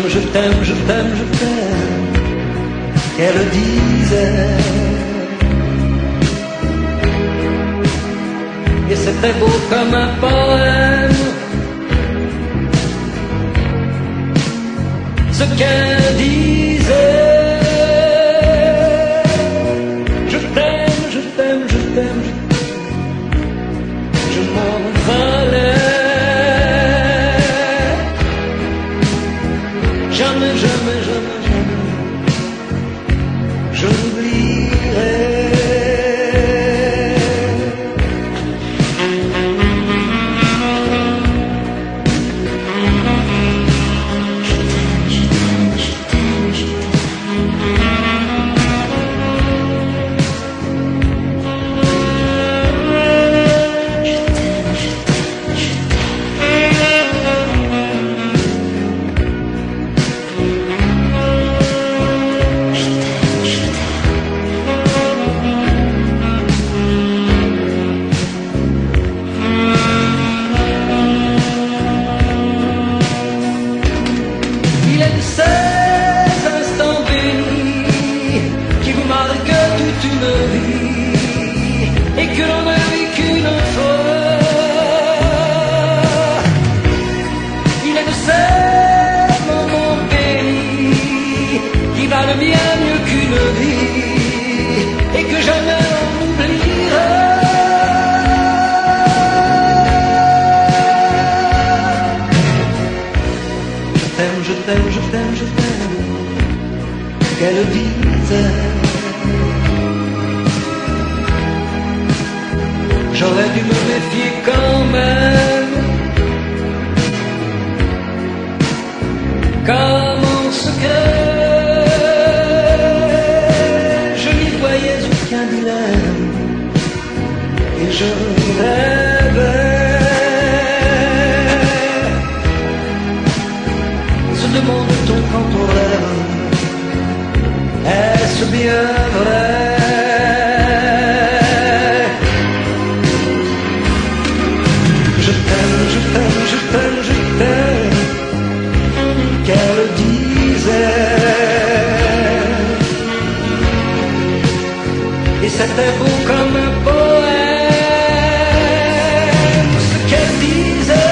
je t'aime, je t'aime, je t'aime, qu'elle disait. Et c'était beau comme un poème, ce qu'elle disait. Je t'aime, je t'aime, je t'aime, je t'aime, je m'envolais. Jamais, jamais, jamais, jamais, je n'oublierai. Il est de ces instants bénis qui vous marquent toute une vie et que l'on ne vit qu'une fois. Il est de ces moments bénis qui valent bien mieux qu'une vie et que jamais on n'oubliera. Je t'aime, je t'aime, je t'aime, qu'elle disait. J'aurais dû me méfier quand même, comme en secret, je n'y voyais aucun dilemme, et je rêvais. Demande-t-on quand on rêve, est-ce bien vrai? Je t'aime, je t'aime, je t'aime, je t'aime, qu'elle disait. Et c'était beau comme un poème, ce qu'elle disait.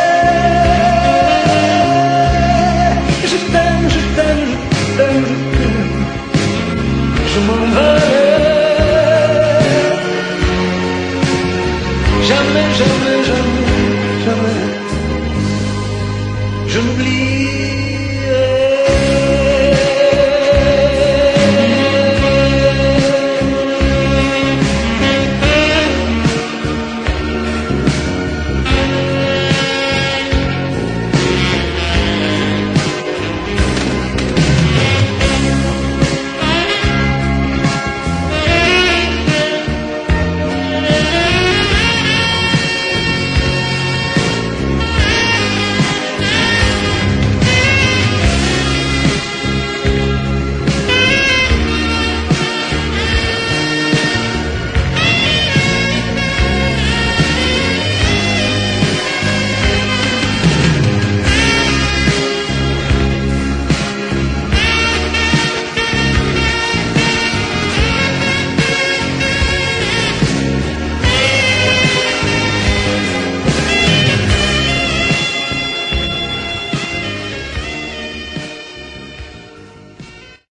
Je m'en vais. Jamais, jamais, jamais, jamais, je n'oublie.